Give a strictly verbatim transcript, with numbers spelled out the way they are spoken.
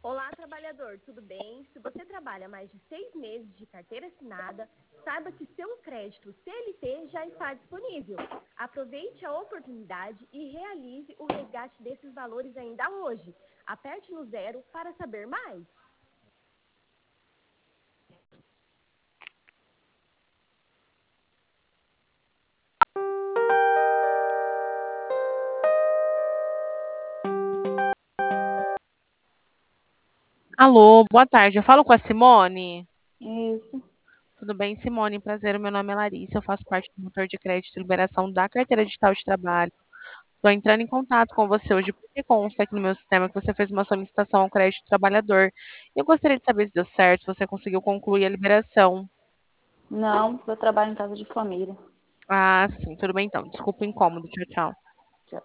Olá, trabalhador, tudo bem? Se você trabalha mais de seis meses de carteira assinada, saiba que seu crédito C L T já está disponível. Aproveite a oportunidade e realize o resgate desses valores ainda hoje. Aperte no zero para saber mais. Alô, boa tarde. Eu falo com a Simone. Isso. Tudo bem, Simone? Prazer, meu nome é Larissa. Eu faço parte do motor de crédito e liberação da carteira digital de trabalho. Estou entrando em contato com você hoje porque consta aqui no meu sistema que você fez uma solicitação ao crédito trabalhador. Eu gostaria de saber se deu certo, se você conseguiu concluir a liberação. Não, eu trabalho em casa de família. Ah, sim, tudo bem então. Desculpa o incômodo. Tchau, tchau.